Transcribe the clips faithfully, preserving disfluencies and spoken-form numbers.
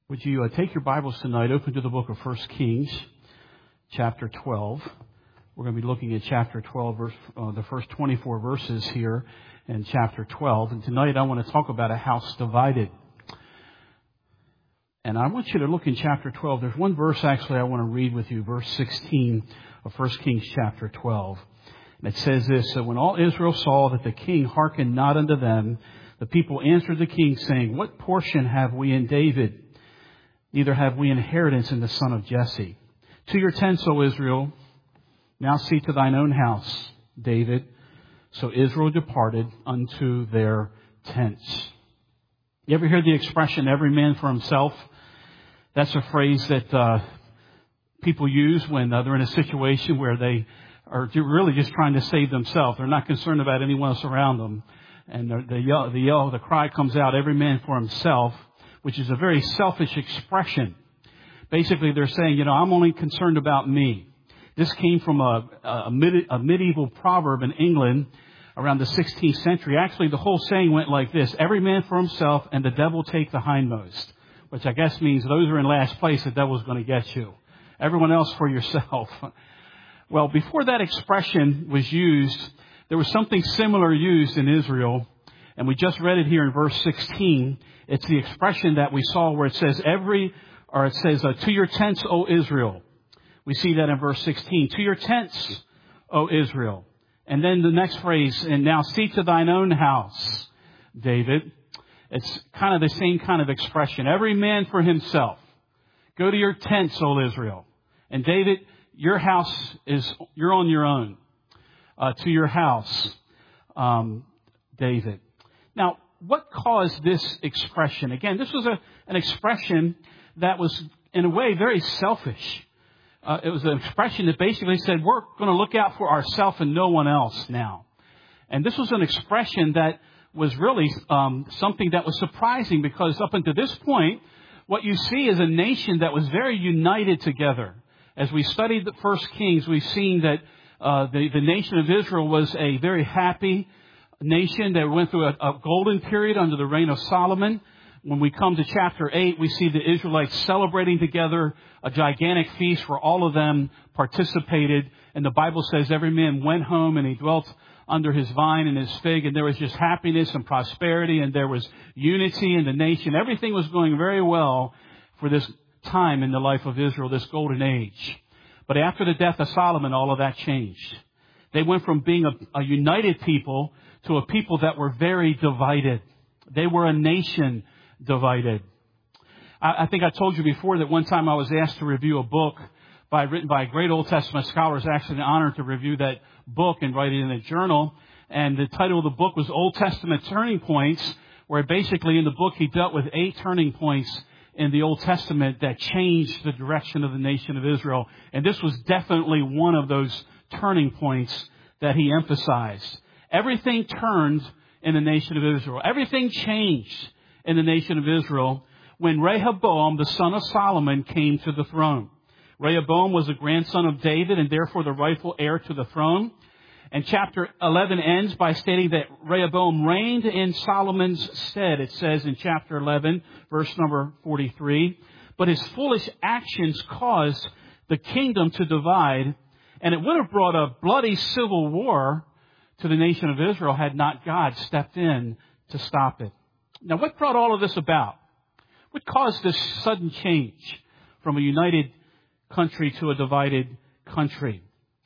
Would you uh, take your Bibles tonight, open to the book of First Kings, chapter twelve. We're going to be looking at chapter twelve, verse, uh, the first twenty-four verses here in chapter twelve. And tonight I want to talk about a house divided. And I want you to look in chapter twelve. There's one verse actually I want to read with you, verse sixteen of First Kings chapter twelve. And it says this: "So when all Israel saw that the king hearkened not unto them, the people answered the king, saying, What portion have we in David? Neither have we inheritance in the son of Jesse. To your tents, O Israel, now see to thine own house, David. So Israel departed unto their tents." You ever hear the expression, every man for himself? That's a phrase that uh, people use when uh, they're in a situation where they are really just trying to save themselves. They're not concerned about anyone else around them. And the, the, yell, the, yell, the cry comes out, every man for himself, which is a very selfish expression. Basically, they're saying, you know, I'm only concerned about me. This came from a, a, mid, a medieval proverb in England around the sixteenth century. Actually, the whole saying went like this: every man for himself and the devil take the hindmost, which I guess means those who are in last place, the devil's going to get you. Everyone else for yourself. Well, before that expression was used, there was something similar used in Israel. And we just read it here in verse sixteen. It's the expression that we saw where it says every, or it says, uh, to your tents, O Israel. We see that in verse sixteen. To your tents, O Israel. And then the next phrase, and now see to thine own house, David. It's kind of the same kind of expression. Every man for himself. Go to your tents, O Israel. And David, your house is, you're on your own. Uh, to your house, um, David. Now, what caused this expression? Again, this was a, an expression that was, in a way, very selfish. Uh, it was an expression that basically said, we're going to look out for ourselves and no one else now. And this was an expression that was really um, something that was surprising, because up until this point, what you see is a nation that was very united together. As we studied the First Kings, we've seen that uh, the, the nation of Israel was a very happy nation that went through a, a golden period under the reign of Solomon. When we come to chapter eight, we see the Israelites celebrating together a gigantic feast where all of them participated. And the Bible says every man went home and he dwelt under his vine and his fig. And there was just happiness and prosperity, and there was unity in the nation. Everything was going very well for this time in the life of Israel, this golden age. But after the death of Solomon, all of that changed. They went from being a, a united people to a people that were very divided. They were a nation divided. I, I think I told you before that one time I was asked to review a book by written by a great Old Testament scholar. It's actually an honor to review that book and write it in a journal. And the title of the book was Old Testament Turning Points, where basically in the book he dealt with eight turning points in the Old Testament that changed the direction of the nation of Israel. And this was definitely one of those turning points that he emphasized. Everything turned in the nation of Israel. Everything changed in the nation of Israel when Rehoboam, the son of Solomon, came to the throne. Rehoboam was a grandson of David and therefore the rightful heir to the throne. And chapter eleven ends by stating that Rehoboam reigned in Solomon's stead. It says in chapter eleven, verse number forty-three, but his foolish actions caused the kingdom to divide, and it would have brought a bloody civil war to the nation of Israel had not God stepped in to stop it. Now, what brought all of this about? What caused this sudden change from a united country to a divided country?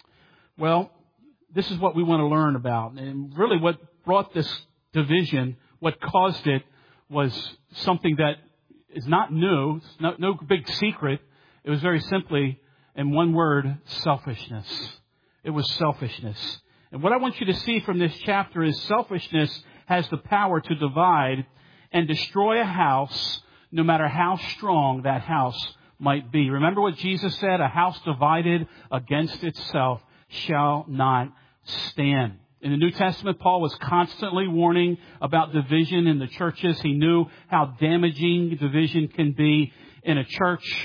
Well, this is what we want to learn about. And really what brought this division, what caused it, was something that is not new. It's no, no big secret. It was very simply, in one word, selfishness. It was selfishness. And what I want you to see from this chapter is selfishness has the power to divide and destroy a house, no matter how strong that house might be. Remember what Jesus said? A house divided against itself shall not stand. In the New Testament, Paul was constantly warning about division in the churches. He knew how damaging division can be in a church.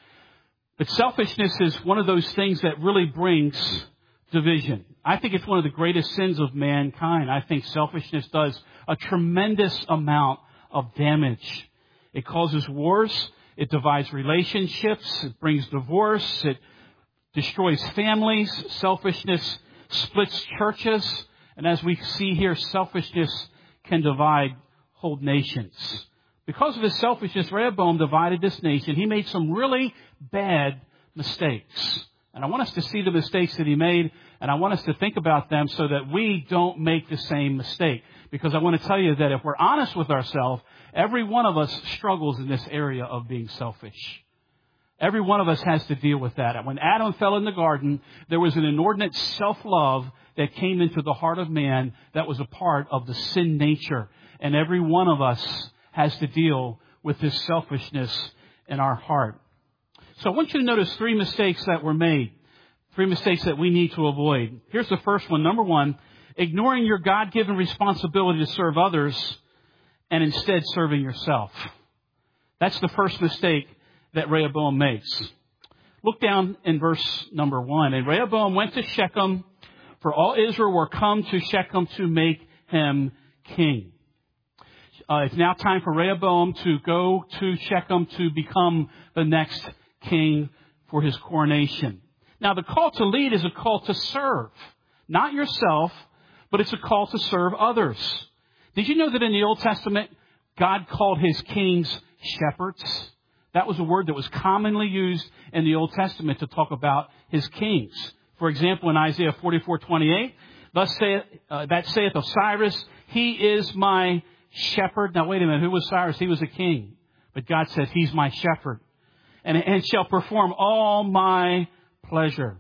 But selfishness is one of those things that really brings division. I think it's one of the greatest sins of mankind. I think selfishness does a tremendous amount of damage. It causes wars. It divides relationships. It brings divorce. It destroys families. Selfishness splits churches. And as we see here, selfishness can divide whole nations. Because of his selfishness, Rehoboam divided this nation. He made some really bad mistakes. And I want us to see the mistakes that he made, and I want us to think about them so that we don't make the same mistake. Because I want to tell you that if we're honest with ourselves, every one of us struggles in this area of being selfish. Every one of us has to deal with that. And when Adam fell in the garden, there was an inordinate self-love that came into the heart of man that was a part of the sin nature. And every one of us has to deal with this selfishness in our heart. So I want you to notice three mistakes that were made. Three mistakes that we need to avoid. Here's the first one. Number one, ignoring your God-given responsibility to serve others and instead serving yourself. That's the first mistake that Rehoboam makes. Look down in verse number one. And Rehoboam went to Shechem, for all Israel were come to Shechem to make him king. Uh, it's now time for Rehoboam to go to Shechem to become the next king for his coronation. Now, the call to lead is a call to serve. Not yourself, but it's a call to serve others. Did you know that in the Old Testament, God called his kings shepherds? That was a word that was commonly used in the Old Testament to talk about his kings. For example, in Isaiah forty-four twenty-eight, thus saith, uh, that saith of Cyrus, he is my shepherd. Now, wait a minute. Who was Cyrus? He was a king. But God says, he's my shepherd. And, and shall perform all my pleasure.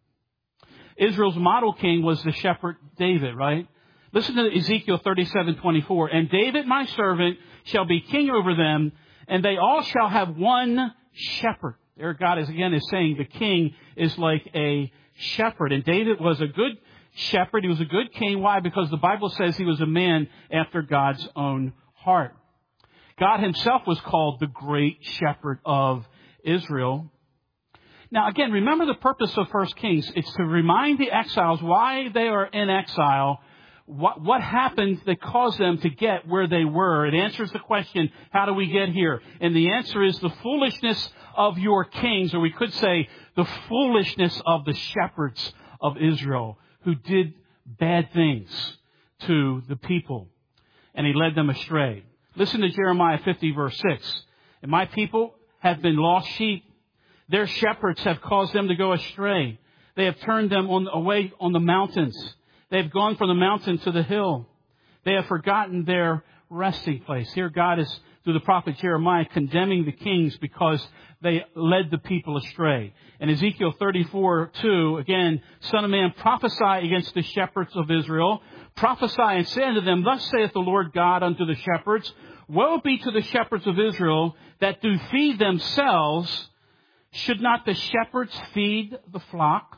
Israel's model king was the shepherd David, right? Listen to Ezekiel thirty-seven twenty-four. And David, my servant, shall be king over them, and they all shall have one shepherd. There God is again is saying the king is like a shepherd. And David was a good shepherd. He was a good king. Why? Because the Bible says he was a man after God's own heart. God himself was called the great shepherd of Israel. Now, again, remember the purpose of First Kings. It's to remind the exiles why they are in exile, what, what happened that caused them to get where they were. It answers the question, how do we get here? And the answer is the foolishness of your kings, or we could say the foolishness of the shepherds of Israel who did bad things to the people, and he led them astray. Listen to Jeremiah fifty, verse six. And my people have been lost sheep. Their shepherds have caused them to go astray. They have turned them on, away on the mountains. They have gone from the mountain to the hill. They have forgotten their resting place. Here God is, through the prophet Jeremiah, condemning the kings because they led the people astray. In Ezekiel thirty-four two, again, Son of man, prophesy against the shepherds of Israel. Prophesy and say unto them, thus saith the Lord God unto the shepherds, woe be to the shepherds of Israel that do feed themselves. Should not the shepherds feed the flock?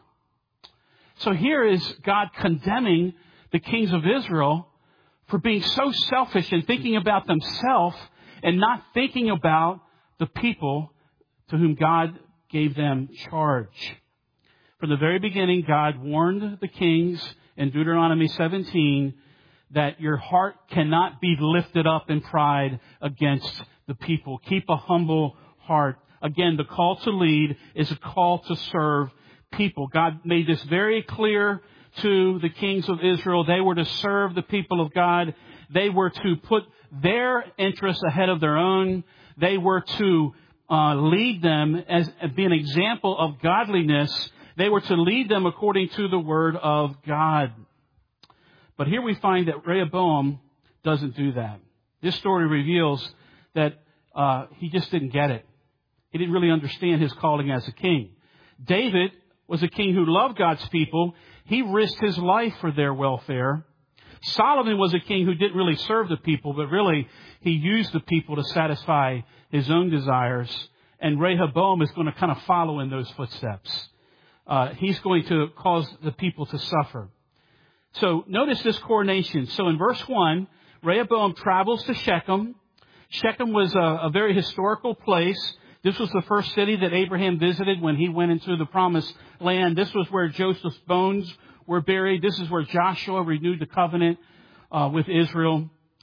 So here is God condemning the kings of Israel for being so selfish and thinking about themselves and not thinking about the people to whom God gave them charge. From the very beginning, God warned the kings in Deuteronomy seventeen that your heart cannot be lifted up in pride against the people. Keep a humble heart. Again, the call to lead is a call to serve people. God made this very clear to the kings of Israel. They were to serve the people of God. They were to put their interests ahead of their own. They were to uh, lead them as be an example of godliness. They were to lead them according to the word of God. But here we find that Rehoboam doesn't do that. This story reveals that uh, he just didn't get it. He didn't really understand his calling as a king. David was a king who loved God's people. He risked his life for their welfare. Solomon was a king who didn't really serve the people, but really he used the people to satisfy his own desires. And Rehoboam is going to kind of follow in those footsteps. Uh, he's going to cause the people to suffer. So notice this coronation. So in verse one, Rehoboam travels to Shechem. Shechem was a, a very historical place. This was the first city that Abraham visited when he went into the promised land. This was where Joseph's bones were buried. This is where Joshua renewed the covenant uh, with Israel.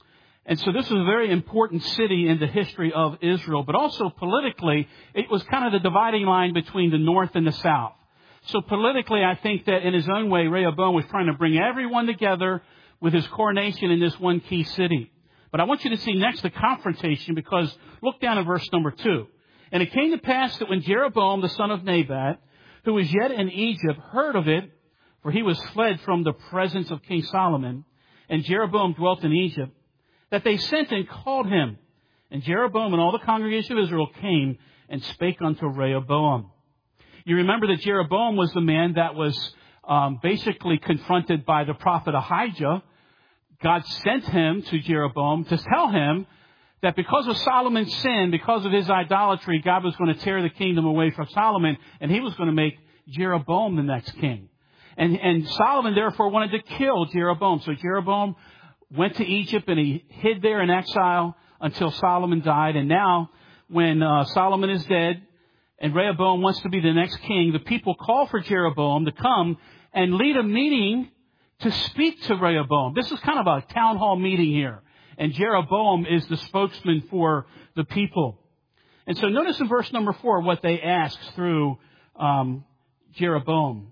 And so this was a very important city in the history of Israel, but also politically, it was kind of the dividing line between the north and the south. So politically, I think that in his own way, Rehoboam was trying to bring everyone together with his coronation in this one key city. But I want you to see next the confrontation, because look down at verse number two. And it came to pass that when Jeroboam, the son of Nebat, who was yet in Egypt, heard of it, for he was fled from the presence of King Solomon, and Jeroboam dwelt in Egypt, that they sent and called him. And Jeroboam and all the congregation of Israel came and spake unto Rehoboam. You remember that Jeroboam was the man that was um, basically confronted by the prophet Ahijah. God sent him to Jeroboam to tell him that because of Solomon's sin, because of his idolatry, God was going to tear the kingdom away from Solomon, and he was going to make Jeroboam the next king. And, and Solomon, therefore, wanted to kill Jeroboam. So Jeroboam went to Egypt, and he hid there in exile until Solomon died. And now, when uh, Solomon is dead, and Rehoboam wants to be the next king, the people call for Jeroboam to come and lead a meeting to speak to Rehoboam. This is kind of a town hall meeting here. And Jeroboam is the spokesman for the people. And so notice in verse number four what they ask through um, Jeroboam.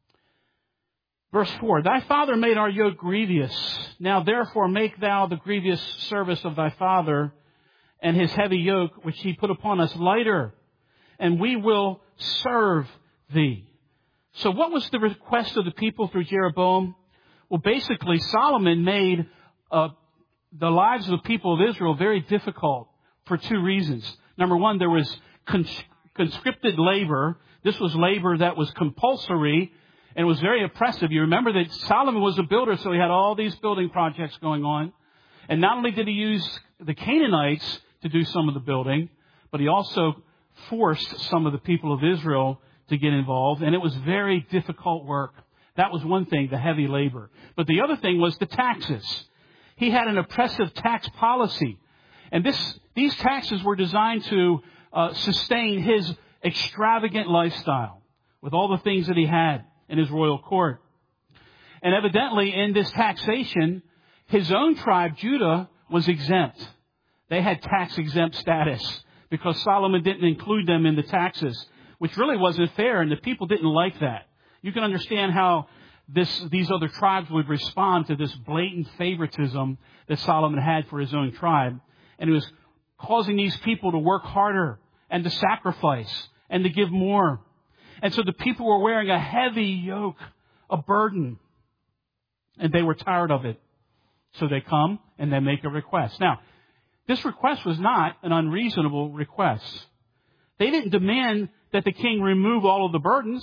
Verse four, Thy father made our yoke grievous. Now therefore make thou the grievous service of thy father and his heavy yoke which he put upon us lighter, and we will serve thee. So what was the request of the people through Jeroboam? Well, basically, Solomon made uh, the lives of the people of Israel very difficult for two reasons. Number one, there was cons- conscripted labor. This was labor that was compulsory and was very oppressive. You remember that Solomon was a builder, so he had all these building projects going on. And not only did he use the Canaanites to do some of the building, but he also forced some of the people of Israel to get involved. And it was very difficult work. That was one thing, the heavy labor. But the other thing was the taxes. He had an oppressive tax policy. And this, these taxes were designed to uh, sustain his extravagant lifestyle with all the things that he had in his royal court. And evidently in this taxation, his own tribe, Judah, was exempt. They had tax exempt status because Solomon didn't include them in the taxes, which really wasn't fair, and the people didn't like that. You can understand how this, these other tribes would respond to this blatant favoritism that Solomon had for his own tribe. And it was causing these people to work harder and to sacrifice and to give more. And so the people were wearing a heavy yoke, a burden, and they were tired of it. So they come and they make a request. Now, this request was not an unreasonable request. They didn't demand that the king remove all of the burdens,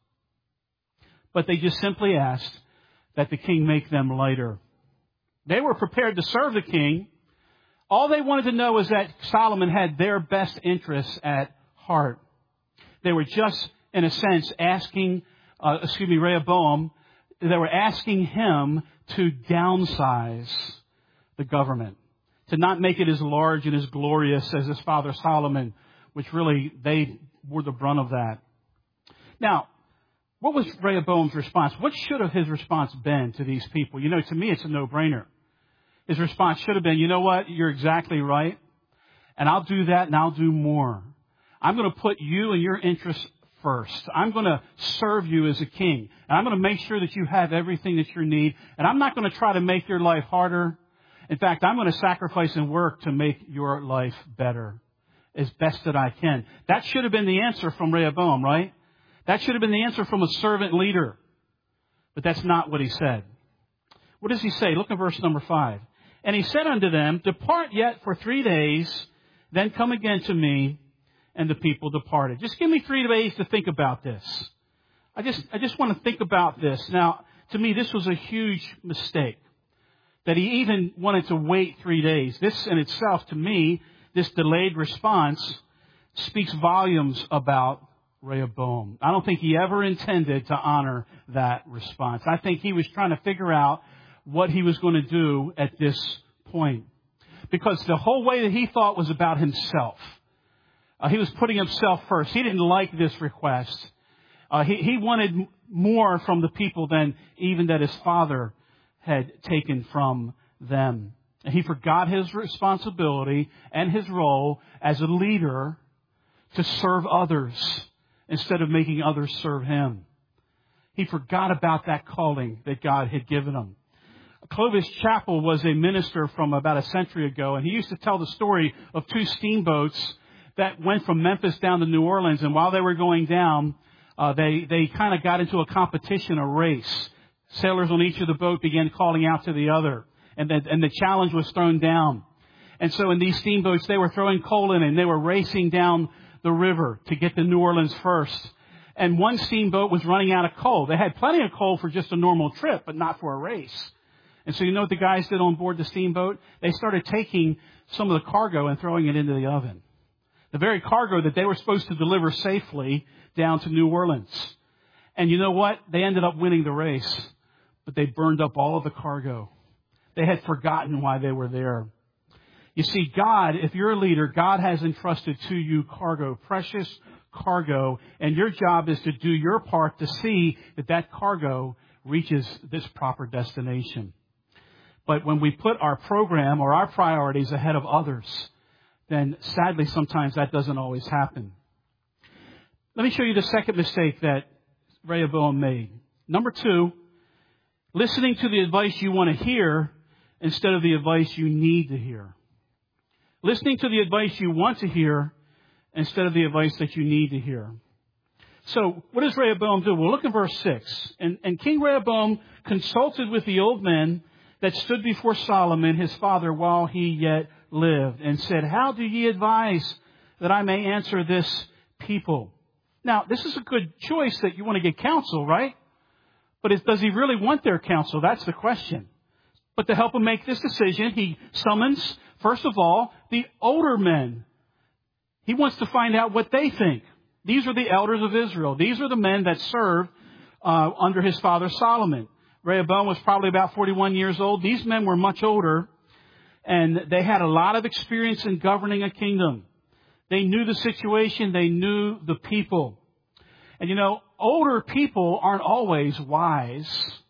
but they just simply asked that the king make them lighter. They were prepared to serve the king. All they wanted to know is that Solomon had their best interests at heart. They were just, in a sense, asking, uh, excuse me, Rehoboam, they were asking him to downsize the government, to not make it as large and as glorious as his father Solomon, which really they were the brunt of that. Now, what was Rehoboam's response? What should have his response been to these people? You know, to me, it's a no-brainer. His response should have been, you know what? You're exactly right. And I'll do that and I'll do more. I'm going to put you and your interests first. I'm going to serve you as a king. And I'm going to make sure that you have everything that you need. And I'm not going to try to make your life harder. In fact, I'm going to sacrifice and work to make your life better as best that I can. That should have been the answer from Rehoboam, right? That should have been the answer from a servant leader. But that's not what he said. What does he say? Look at verse number five. And he said unto them, Depart yet for three days, then come again to me. And the people departed. Just give me three days to think about this. I just, I just want to think about this. Now, to me, this was a huge mistake. That he even wanted to wait three days. This in itself, to me, this delayed response speaks volumes about Rehoboam. I don't think he ever intended to honor that response. I think he was trying to figure out what he was going to do at this point. Because the whole way that he thought was about himself. Uh, he was putting himself first. He didn't like this request. Uh, he, he wanted more from the people than even that his father had taken from them. And he forgot his responsibility and his role as a leader to serve others instead of making others serve him. He forgot about that calling that God had given him. Clovis Chappell was a minister from about a century ago, and he used to tell the story of two steamboats that went from Memphis down to New Orleans. And while they were going down, uh, they, they kind of got into a competition, a race. Sailors on each of the boat began calling out to the other. And the, and the challenge was thrown down. And so in these steamboats, they were throwing coal in, and they were racing down the river to get to New Orleans first. And one steamboat was running out of coal. They had plenty of coal for just a normal trip, but not for a race. And so you know what the guys did on board the steamboat? They started taking some of the cargo and throwing it into the oven. The very cargo that they were supposed to deliver safely down to New Orleans. And you know what? They ended up winning the race, but they burned up all of the cargo. They had forgotten why they were there. You see, God, if you're a leader, God has entrusted to you cargo, precious cargo, and your job is to do your part to see that that cargo reaches this proper destination. But when we put our program or our priorities ahead of others, then sadly sometimes that doesn't always happen. Let me show you the second mistake that Rehoboam made. Number two, listening to the advice you want to hear instead of the advice you need to hear. Listening to the advice you want to hear instead of the advice that you need to hear. So what does Rehoboam do? Well, look in verse six. And, and King Rehoboam consulted with the old men that stood before Solomon, his father, while he yet lived, and said, how do ye advise that I may answer this people? Now, this is a good choice that you want to get counsel, right? But it, does he really want their counsel? That's the question. But to help him make this decision, he summons, first of all, the older men. He wants to find out what they think. These are the elders of Israel. These are the men that served uh, under his father Solomon. Rehoboam was probably about forty-one years old. These men were much older, and they had a lot of experience in governing a kingdom. They knew the situation. They knew the people. And you know, older people aren't always wise.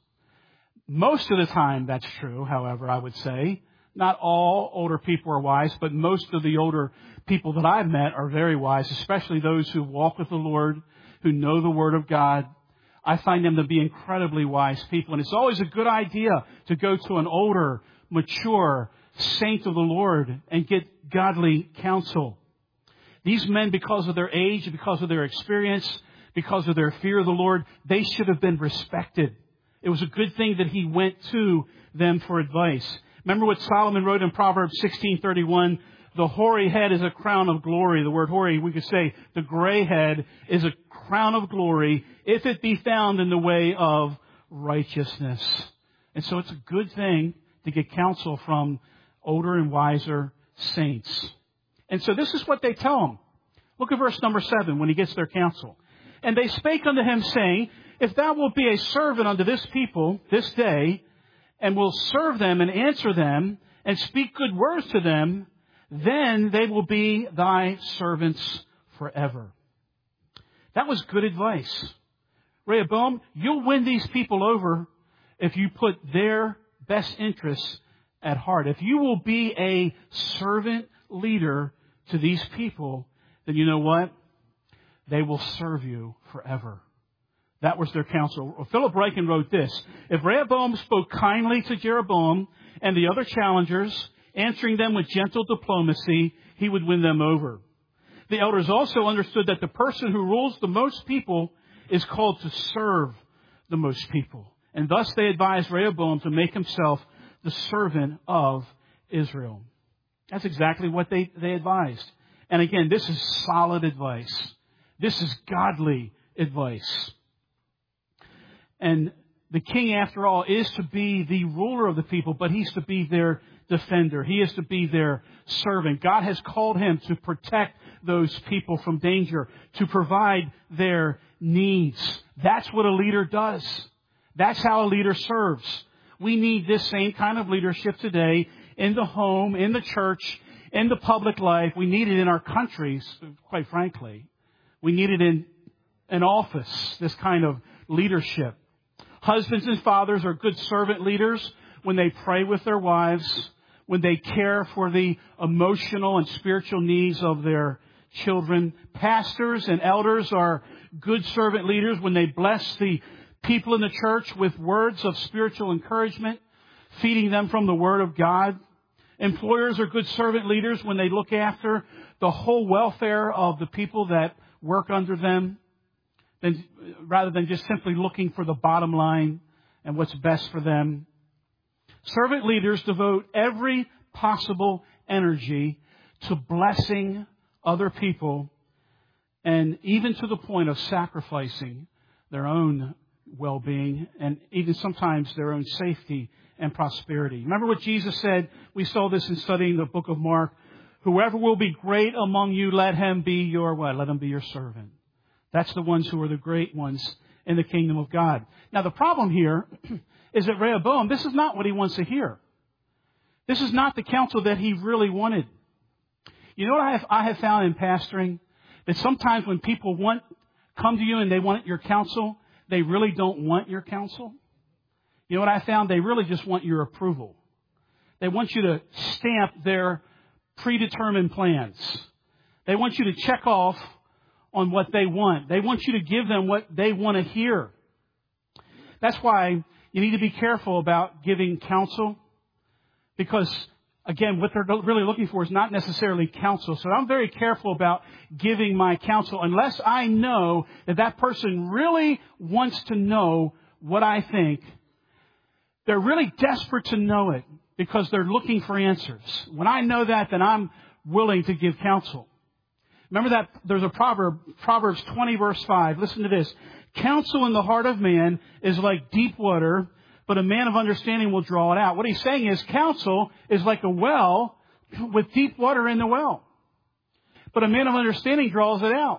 Most of the time that's true, however, I would say. Not all older people are wise, but most of the older people that I've met are very wise, especially those who walk with the Lord, who know the Word of God. I find them to be incredibly wise people. And it's always a good idea to go to an older, mature saint of the Lord and get godly counsel. These men, because of their age, because of their experience, because of their fear of the Lord, they should have been respected. It was a good thing that he went to them for advice. Remember what Solomon wrote in Proverbs sixteen thirty-one? The hoary head is a crown of glory. The word hoary, we could say the gray head is a crown of glory if it be found in the way of righteousness. And so it's a good thing to get counsel from older and wiser saints. And so this is what they tell him. Look at verse number seven when he gets their counsel. And they spake unto him, saying, if thou wilt be a servant unto this people this day, and will serve them and answer them, and speak good words to them, then they will be thy servants forever. That was good advice. Rehoboam, you'll win these people over if you put their best interests at heart. If you will be a servant leader to these people, then you know what? They will serve you forever. That was their counsel. Philip Ryken wrote this. If Rehoboam spoke kindly to Jeroboam and the other challengers, answering them with gentle diplomacy, he would win them over. The elders also understood that the person who rules the most people is called to serve the most people. And thus they advised Rehoboam to make himself the servant of Israel. That's exactly what they, they advised. And again, this is solid advice. This is godly advice. And the king, after all, is to be the ruler of the people, but he's to be their defender. He is to be their servant. God has called him to protect those people from danger, to provide their needs. That's what a leader does. That's how a leader serves. We need this same kind of leadership today in the home, in the church, in the public life. We need it in our countries, quite frankly. We need it in an office, this kind of leadership. Husbands and fathers are good servant leaders when they pray with their wives, when they care for the emotional and spiritual needs of their children. Pastors and elders are good servant leaders when they bless the people in the church with words of spiritual encouragement, feeding them from the Word of God. Employers are good servant leaders when they look after the whole welfare of the people that work under them, than, rather than just simply looking for the bottom line and what's best for them. Servant leaders devote every possible energy to blessing other people, and even to the point of sacrificing their own well-being and even sometimes their own safety and prosperity. Remember what Jesus said? We saw this in studying the book of Mark. Whoever will be great among you, let him be your what? Let him be your servant. That's the ones who are the great ones in the kingdom of God. Now the problem here is that Rehoboam, this is not what he wants to hear. This is not the counsel that he really wanted. You know what I have, I have found in pastoring? That sometimes when people want, come to you and they want your counsel, they really don't want your counsel. You know what I found? They really just want your approval. They want you to stamp their predetermined plans. They want you to check off on what they want. They want you to give them what they want to hear. That's why you need to be careful about giving counsel, because, again, what they're really looking for is not necessarily counsel. So I'm very careful about giving my counsel unless I know that that person really wants to know what I think. They're really desperate to know it because they're looking for answers. When I know that, then I'm willing to give counsel. Remember that there's a proverb, Proverbs twenty verse five. Listen to this. Counsel in the heart of man is like deep water, but a man of understanding will draw it out. What he's saying is counsel is like a well with deep water in the well, but a man of understanding draws it out.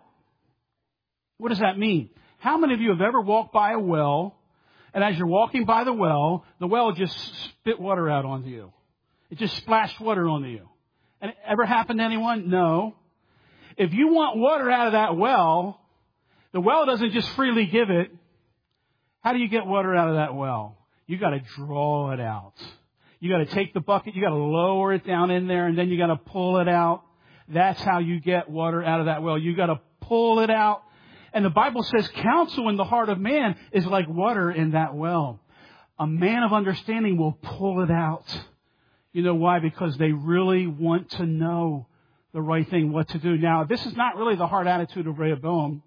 What does that mean? How many of you have ever walked by a well, and as you're walking by the well, the well just spit water out onto you? It just splashed water onto you. And it ever happened to anyone? No. If you want water out of that well, the well doesn't just freely give it. How do you get water out of that well? You got to draw it out. You got to take the bucket, you got to lower it down in there, and then you got to pull it out. That's how you get water out of that well. You got to pull it out. And the Bible says counsel in the heart of man is like water in that well. A man of understanding will pull it out. You know why? Because they really want to know the right thing, what to do. Now, this is not really the heart attitude of Rehoboam.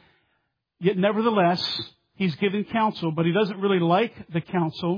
Yet, nevertheless, he's given counsel, but he doesn't really like the counsel.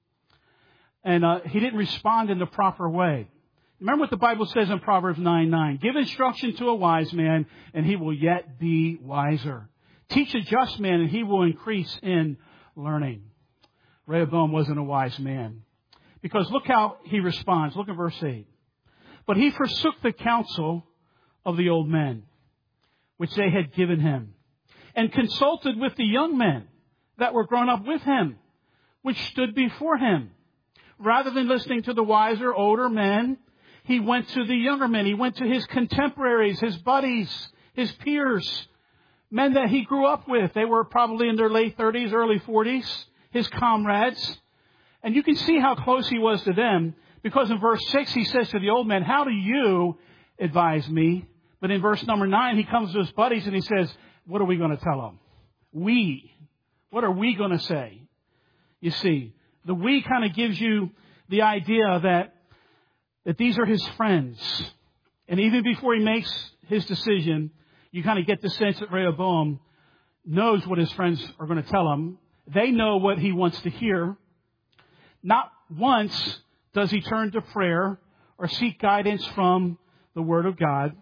And uh, he didn't respond in the proper way. Remember what the Bible says in Proverbs nine nine. Give instruction to a wise man, and he will yet be wiser. Teach a just man, and he will increase in learning. Rehoboam wasn't a wise man. Because look how he responds. Look at verse eight. But he forsook the counsel of the old men, which they had given him, and consulted with the young men that were grown up with him, which stood before him. Rather than listening to the wiser, older men, he went to the younger men. He went to his contemporaries, his buddies, his peers, men that he grew up with. They were probably in their late thirties, early forties, his comrades. And you can see how close he was to them, because in verse six he says to the old men, how do you advise me? But in verse number nine, he comes to his buddies and he says, what are we going to tell them? We. What are we going to say? You see, the we kind of gives you the idea that, that these are his friends. And even before he makes his decision, you kind of get the sense that Rehoboam knows what his friends are going to tell him. They know what he wants to hear. Not once does he turn to prayer or seek guidance from the Word of God.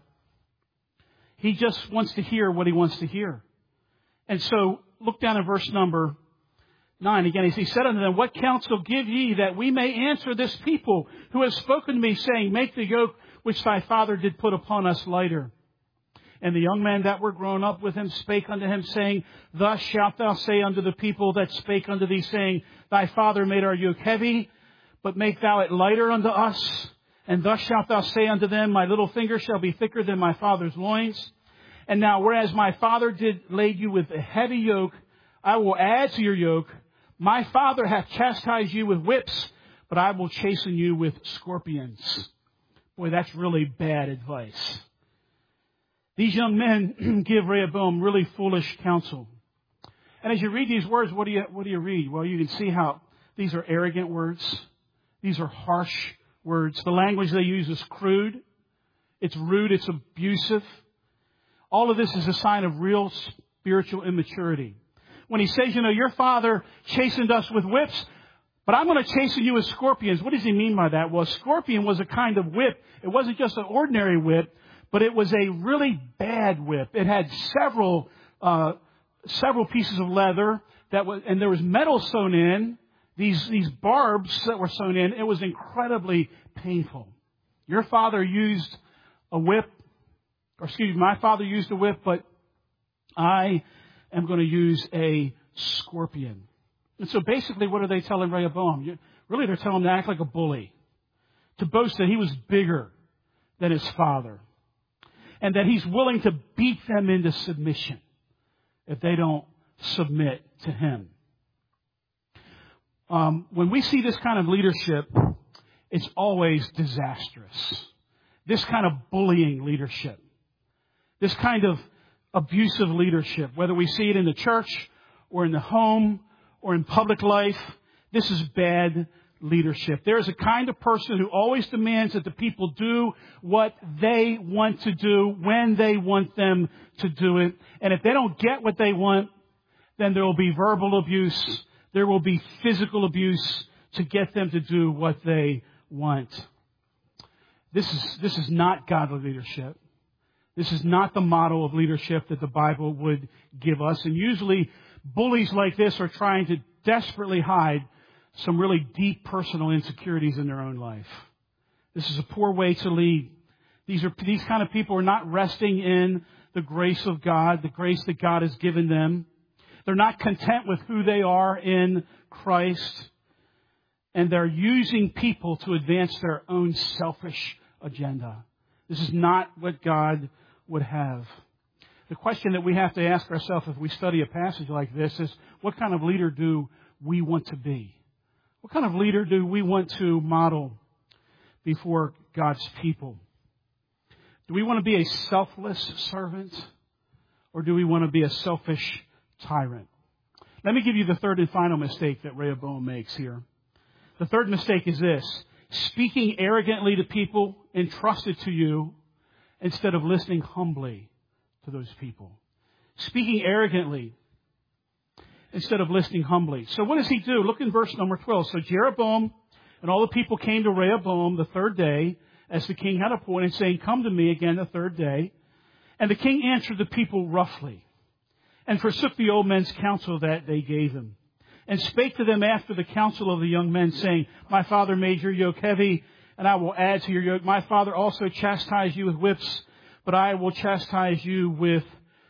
He just wants to hear what he wants to hear. And so, look down at verse number nine. Again, he said unto them, what counsel give ye that we may answer this people who have spoken to me, saying, make the yoke which thy father did put upon us lighter? And the young men that were grown up with him spake unto him, saying, thus shalt thou say unto the people that spake unto thee, saying, thy father made our yoke heavy, but make thou it lighter unto us. And thus shalt thou say unto them, my little finger shall be thicker than my father's loins. And now, whereas my father did lay you with a heavy yoke, I will add to your yoke. My father hath chastised you with whips, but I will chasten you with scorpions. Boy, that's really bad advice. These young men give Rehoboam really foolish counsel. And as you read these words, what do you, what do you read? Well, you can see how these are arrogant words. These are harsh words. The language they use is crude. It's rude. It's abusive. All of this is a sign of real spiritual immaturity. When he says, you know, your father chastened us with whips, but I'm going to chasten you with scorpions. What does he mean by that? Well, a scorpion was a kind of whip. It wasn't just an ordinary whip, but it was a really bad whip. It had several, uh, several pieces of leather that was, and there was metal sewn in. These, these barbs that were sewn in. It was incredibly painful. Your father used a whip, or excuse me, my father used a whip, but I am going to use a scorpion. And so basically, what are they telling Rehoboam? You, really, they're telling him to act like a bully, to boast that he was bigger than his father, and that he's willing to beat them into submission if they don't submit to him. Um, when we see this kind of leadership, it's always disastrous. This kind of bullying leadership, this kind of abusive leadership, whether we see it in the church or in the home or in public life, this is bad leadership. There is a kind of person who always demands that the people do what they want to do when they want them to do it. And if they don't get what they want, then there will be verbal abuse. There will be physical abuse to get them to do what they want. This is, this is not godly leadership. This is not the model of leadership that the Bible would give us. And usually bullies like this are trying to desperately hide some really deep personal insecurities in their own life. This is a poor way to lead. These are, these kind of people are not resting in the grace of God, the grace that God has given them. They're not content with who they are in Christ. And they're using people to advance their own selfish agenda. This is not what God would have. The question that we have to ask ourselves if we study a passage like this is, what kind of leader do we want to be? What kind of leader do we want to model before God's people? Do we want to be a selfless servant, or do we want to be a selfish tyrant? Let me give you the third and final mistake that Rehoboam makes here. The third mistake is this: speaking arrogantly to people entrusted to you instead of listening humbly to those people. Speaking arrogantly instead of listening humbly. So what does he do? Look in verse number twelve. So Jeroboam and all the people came to Rehoboam the third day, as the king had appointed, saying, "Come to me again the third day." And the king answered the people roughly, and forsook the old men's counsel that they gave him, and spake to them after the counsel of the young men, saying, "My father made your yoke heavy, and I will add to your yoke. My father also chastised you with whips, but I will chastise you with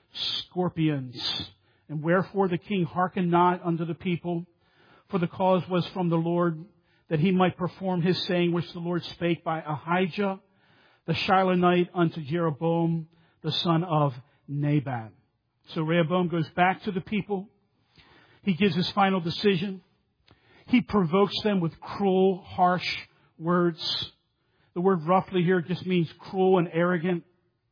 scorpions." And wherefore the king hearkened not unto the people, for the cause was from the Lord, that he might perform his saying which the Lord spake by Ahijah the Shilonite unto Jeroboam the son of Nebat. So Rehoboam goes back to the people. He gives his final decision. He provokes them with cruel, harsh words. The word roughly here just means cruel and arrogant.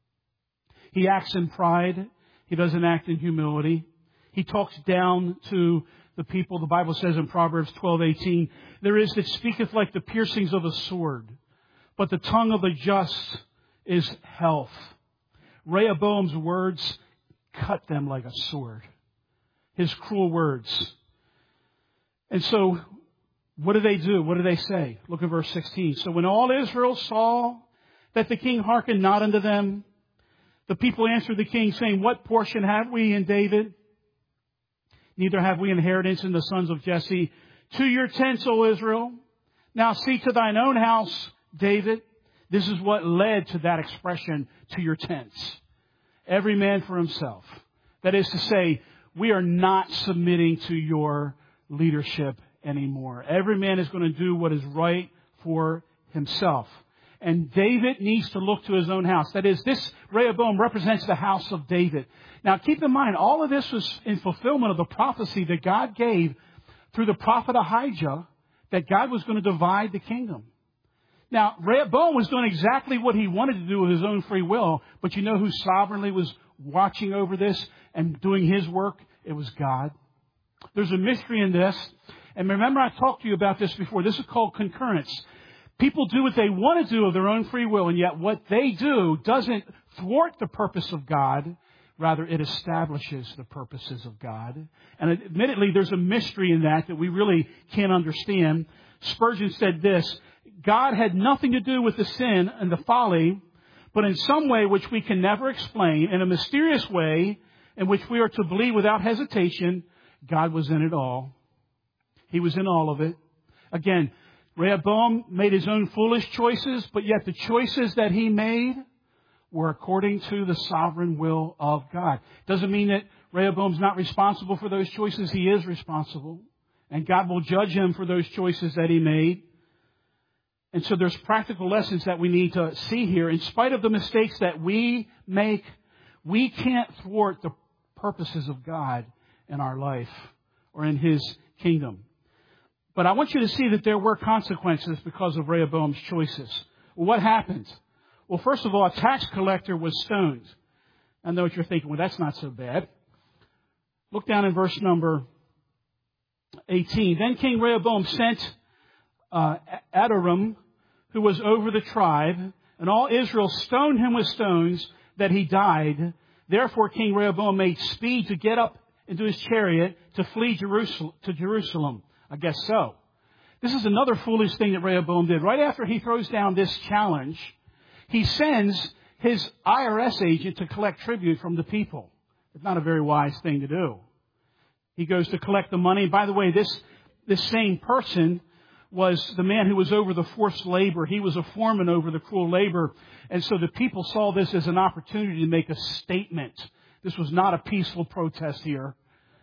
He acts in pride. He doesn't act in humility. He talks down to the people. The Bible says in Proverbs twelve eighteen, "There is that speaketh like the piercings of a sword, but the tongue of the just is health." Rehoboam's words cut them like a sword. His cruel words. And so, what do they do? What do they say? Look at verse sixteen. "So when all Israel saw that the king hearkened not unto them, the people answered the king, saying, What portion have we in David? Neither have we inheritance in the sons of Jesse. To your tents, O Israel. Now see to thine own house, David." This is what led to that expression, "to your tents." Every man for himself. That is to say, we are not submitting to your leadership anymore. Every man is going to do what is right for himself. And David needs to look to his own house. That is, this Rehoboam represents the house of David. Now keep in mind, all of this was in fulfillment of the prophecy that God gave through the prophet Ahijah that God was going to divide the kingdom. Now, Rehoboam was doing exactly what he wanted to do with his own free will, but you know who sovereignly was watching over this and doing his work? It was God. There's a mystery in this. And remember, I talked to you about this before. This is called concurrence. People do what they want to do of their own free will, and yet what they do doesn't thwart the purpose of God. Rather, it establishes the purposes of God. And admittedly, there's a mystery in that that we really can't understand. Spurgeon said this: God had nothing to do with the sin and the folly, but in some way which we can never explain, in a mysterious way in which we are to believe without hesitation, God was in it all. He was in all of it. Again, Rehoboam made his own foolish choices, but yet the choices that he made were according to the sovereign will of God. Doesn't mean that Rehoboam's not responsible for those choices. He is responsible. And God will judge him for those choices that he made. And so there's practical lessons that we need to see here. In spite of the mistakes that we make, we can't thwart the purposes of God in our life or in His kingdom. But I want you to see that there were consequences because of Rehoboam's choices. Well, what happened? Well, first of all, a tax collector was stoned. I know what you're thinking. Well, that's not so bad. Look down in verse number eighteen. Then King Rehoboam sent uh, Adoram, who was over the tribe, and all Israel stoned him with stones that he died. Therefore, King Rehoboam made speed to get up into his chariot to flee Jerusalem, to Jerusalem. I guess so. This is another foolish thing that Rehoboam did. Right after he throws down this challenge, he sends his I R S agent to collect tribute from the people. It's not a very wise thing to do. He goes to collect the money. By the way, this, this same person was the man who was over the forced labor. He was a foreman over the cruel labor. And so the people saw this as an opportunity to make a statement. This was not a peaceful protest here.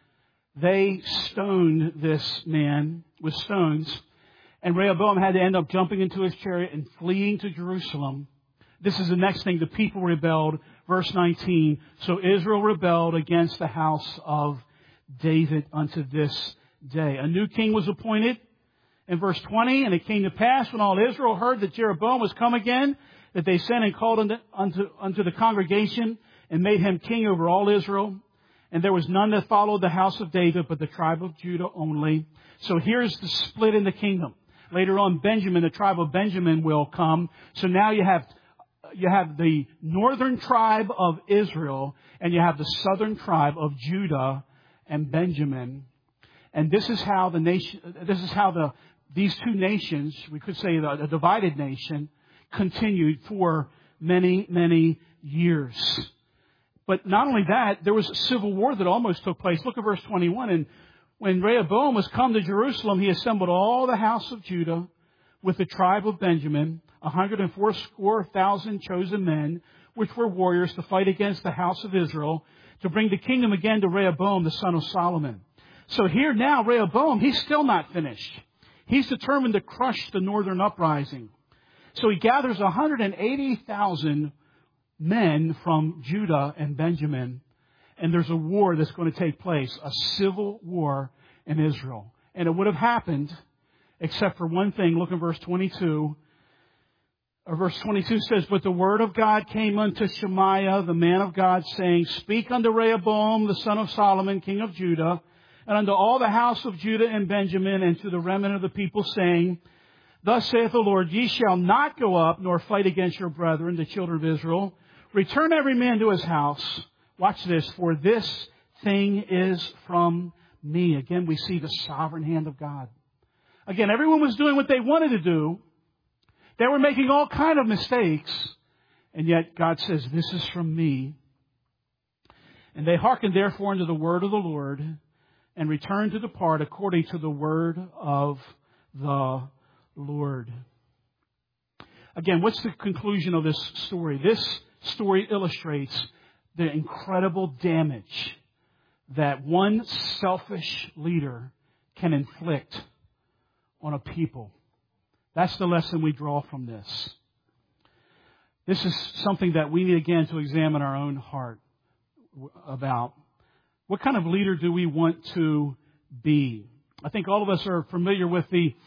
They stoned this man with stones. And Rehoboam had to end up jumping into his chariot and fleeing to Jerusalem. This is the next thing. The people rebelled. Verse nineteen. So Israel rebelled against the house of David unto this day. A new king was appointed. In verse twenty, and it came to pass when all Israel heard that Jeroboam was come again, that they sent and called unto, unto, unto the congregation and made him king over all Israel. And there was none that followed the house of David, but the tribe of Judah only. So here's the split in the kingdom. Later on, Benjamin, the tribe of Benjamin will come. So now you have, you have the northern tribe of Israel, and you have the southern tribe of Judah and Benjamin. And this is how the nation, this is how the, these two nations, we could say the, the divided nation, continued for many, many years. But not only that, there was a civil war that almost took place. Look at verse twenty-one. And when Rehoboam was come to Jerusalem, he assembled all the house of Judah with the tribe of Benjamin, a hundred and fourscore thousand chosen men, which were warriors to fight against the house of Israel, to bring the kingdom again to Rehoboam, the son of Solomon. So here now, Rehoboam, he's still not finished. He's determined to crush the northern uprising. So he gathers one hundred eighty thousand men from Judah and Benjamin. And there's a war that's going to take place, a civil war in Israel. And it would have happened, except for one thing. Look at verse twenty-two. Or verse twenty-two says, But the word of God came unto Shemaiah, the man of God, saying, Speak unto Rehoboam, the son of Solomon, king of Judah, and unto all the house of Judah and Benjamin, and to the remnant of the people, saying, Thus saith the Lord, Ye shall not go up, nor fight against your brethren, the children of Israel. Return every man to his house. Watch this. For this thing is from me. Again, we see the sovereign hand of God. Again, everyone was doing what they wanted to do. They were making all kind of mistakes. And yet God says, This is from me. And they hearkened therefore unto the word of the Lord, and returned to depart according to the word of the Lord. Again, what's the conclusion of this story? This story illustrates the incredible damage that one selfish leader can inflict on a people. That's the lesson we draw from this. This is something that we need again to examine our own heart about. What kind of leader do we want to be? I think all of us are familiar with the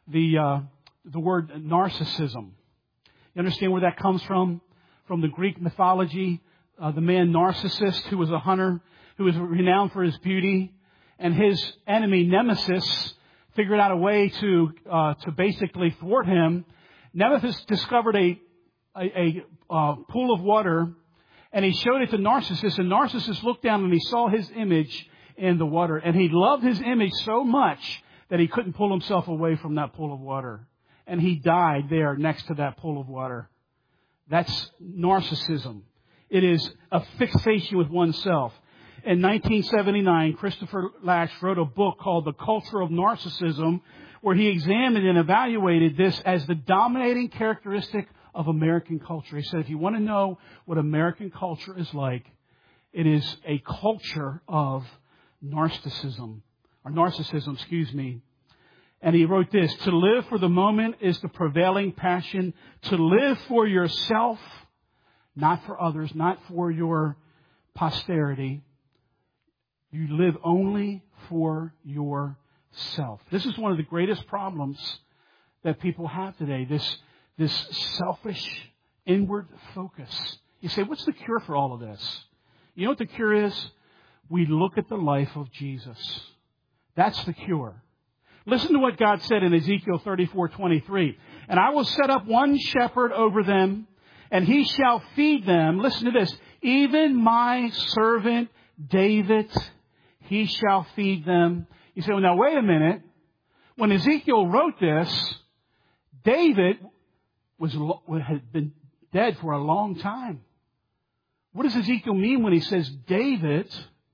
the uh, the word narcissism. You understand where that comes from? From the Greek mythology, uh, the man Narcissus, who was a hunter, who was renowned for his beauty, and his enemy Nemesis figured out a way to uh, to basically thwart him. Nemesis discovered a a, a uh, pool of water, and he showed it to Narcissus, and Narcissus looked down and he saw his image in the water, and he loved his image so much that he couldn't pull himself away from that pool of water. And he died there next to that pool of water. That's narcissism. It is a fixation with oneself. In nineteen seventy-nine, Christopher Lasch wrote a book called The Culture of Narcissism, where he examined and evaluated this as the dominating characteristic of American culture. He said, if you want to know what American culture is like, it is a culture of narcissism, or narcissism, excuse me. And he wrote this: to live for the moment is the prevailing passion. To live for yourself, not for others, not for your posterity. You live only for yourself. This is one of the greatest problems that people have today. This, this selfish, inward focus. You say, what's the cure for all of this? You know what the cure is? We look at the life of Jesus. That's the cure. Listen to what God said in Ezekiel thirty-four twenty-three. And I will set up one shepherd over them, and he shall feed them. Listen to this. Even my servant David, he shall feed them. You say, well, now wait a minute. When Ezekiel wrote this, David was had been dead for a long time. What does Ezekiel mean when he says, David,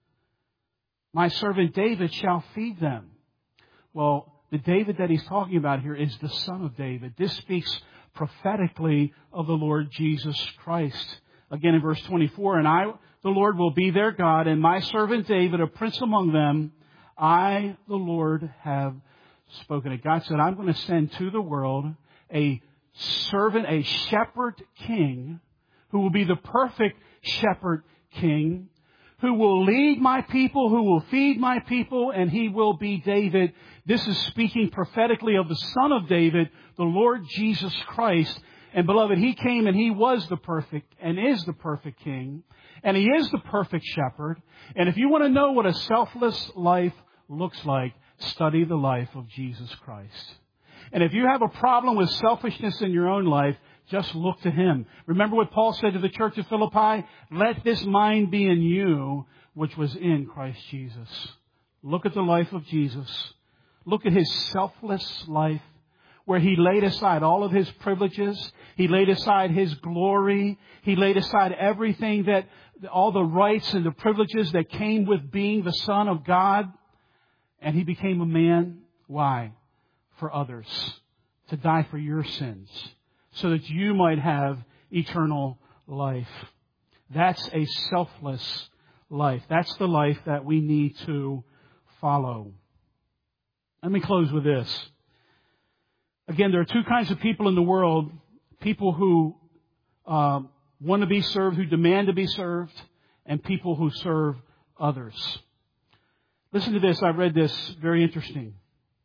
my servant David shall feed them? Well, the David that he's talking about here is the son of David. This speaks prophetically of the Lord Jesus Christ. Again, in verse twenty-four, and I, the Lord, will be their God, and my servant David, a prince among them. I, the Lord, have spoken it. God said, I'm going to send to the world a servant, a shepherd king, who will be the perfect shepherd king, who will lead my people, who will feed my people, and he will be David. This is speaking prophetically of the Son of David, the Lord Jesus Christ. And beloved, he came and he was the perfect and is the perfect king. And he is the perfect shepherd. And if you want to know what a selfless life looks like, study the life of Jesus Christ. And if you have a problem with selfishness in your own life, just look to him. Remember what Paul said to the church of Philippi? Let this mind be in you, which was in Christ Jesus. Look at the life of Jesus. Look at his selfless life, where he laid aside all of his privileges. He laid aside his glory. He laid aside everything that, all the rights and the privileges that came with being the Son of God. And he became a man. Why? For others. To die for your sins. So that you might have eternal life. That's a selfless life. That's the life that we need to follow. Let me close with this. Again, there are two kinds of people in the world. People who uh, want to be served, who demand to be served, and people who serve others. Listen to this. I read this. Very interesting.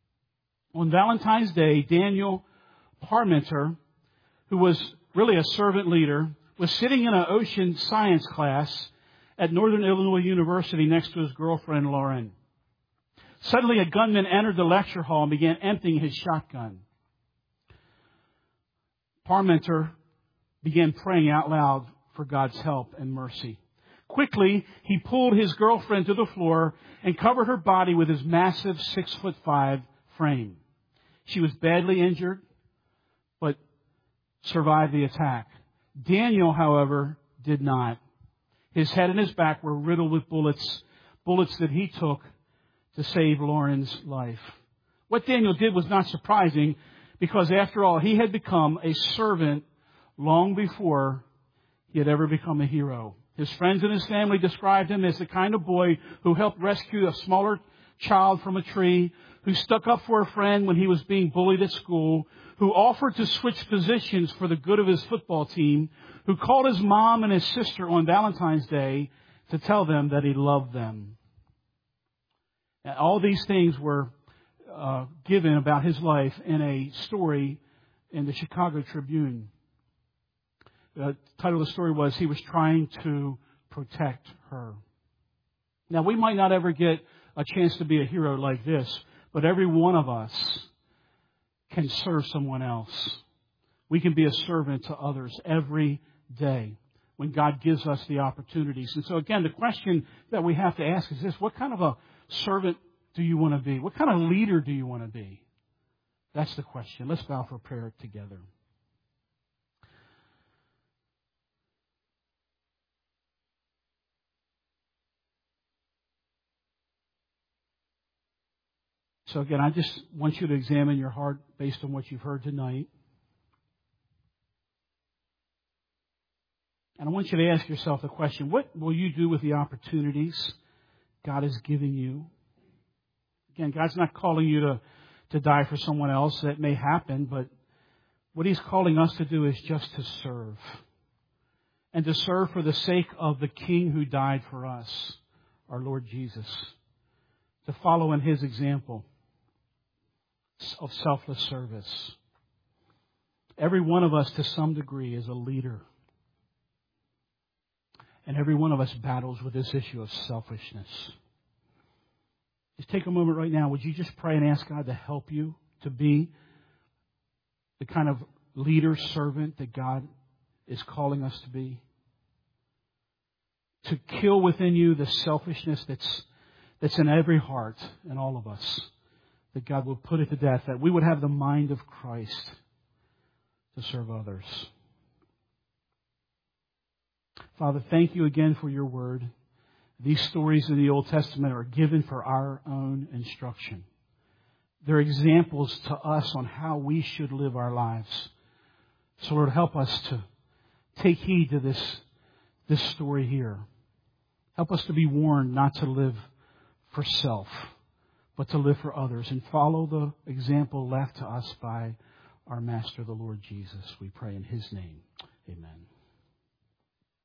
On Valentine's Day, Daniel Parmenter, who was really a servant leader, was sitting in an ocean science class at Northern Illinois University next to his girlfriend, Lauren. Suddenly, a gunman entered the lecture hall and began emptying his shotgun. Parmenter began praying out loud for God's help and mercy. Quickly, he pulled his girlfriend to the floor and covered her body with his massive six foot five frame. She was badly injured, but survived the attack. Daniel, however, did not. His head and his back were riddled with bullets, bullets that he took to save Lauren's life. What Daniel did was not surprising, because after all, he had become a servant long before he had ever become a hero. His friends and his family described him as the kind of boy who helped rescue a smaller child from a tree, who stuck up for a friend when he was being bullied at school, who offered to switch positions for the good of his football team, who called his mom and his sister on Valentine's Day to tell them that he loved them. And all these things were uh, given about his life in a story in the Chicago Tribune. The title of the story was, He Was Trying to Protect Her. Now, we might not ever get a chance to be a hero like this, but every one of us can serve someone else. We can be a servant to others every day when God gives us the opportunities. And so again, the question that we have to ask is this: what kind of a servant do you want to be? What kind of leader do you want to be? That's the question. Let's bow for prayer together. So again, I just want you to examine your heart based on what you've heard tonight. And I want you to ask yourself the question: what will you do with the opportunities God is giving you? Again, God's not calling you to, to die for someone else. That may happen, but what He's calling us to do is just to serve. And to serve for the sake of the King who died for us, our Lord Jesus. To follow in His example of selfless service. Every one of us, to some degree, is a leader. And every one of us battles with this issue of selfishness. Just take a moment right now. Would you just pray and ask God to help you to be the kind of leader, servant that God is calling us to be? To kill within you the selfishness that's that's in every heart in all of us. That God will put it to death. That we would have the mind of Christ to serve others. Father, thank you again for your word. These stories in the Old Testament are given for our own instruction. They're examples to us on how we should live our lives. So Lord, help us to take heed to this, this story here. Help us to be warned not to live for self, but to live for others and follow the example left to us by our Master, the Lord Jesus. We pray in His name. Amen.